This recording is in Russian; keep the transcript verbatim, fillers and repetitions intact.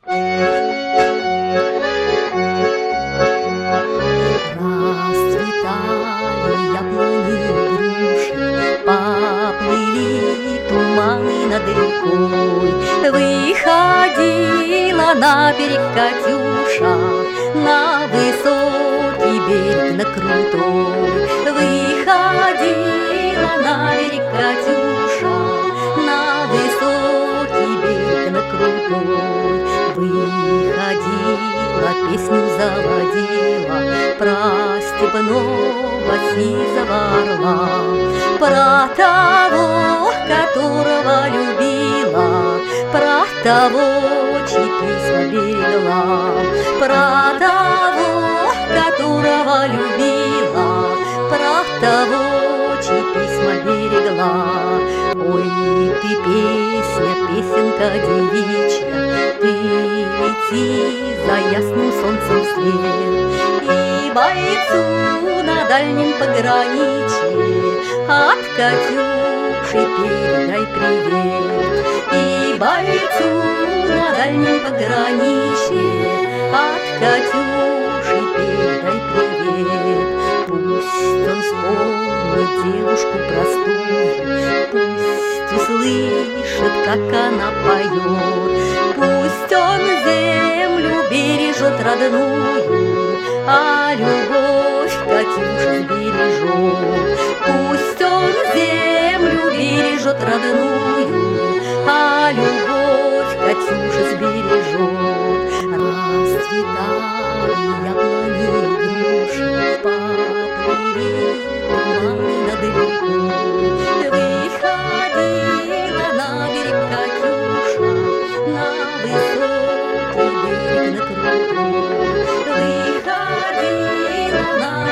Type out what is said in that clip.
Расцветали яблони и груши, поплыли туманы над рекой. Выходила на берег Катюша, на высокий берег, на крутой. Выходила на берег Катюша, на высокий берег, на крутой. Выходила, песню заводила про степного сизого орла, про того, которого любила, про того, чьи письма берегла, про того, которого любила, про того, чьи письма берегла. Ой, ты песня, песенка девичья, ты лети за ясным солнцем вслед, и бойцу на дальнем пограничье от Катюши передай привет. И бойцу на дальнем пограничье от Катюши передай привет. Пусть он вспомнит девушку простую, пусть услышит, как она поет, пусть он землю бережет родную, а любовь Катюша сбережет. Пусть он землю бережет родную, а любовь Катюша сбережет. Расцветали яблони и груши, поплыли туманы над рекой. Выходила на берег Катюша, на высокий берег, на крутой. Выходила на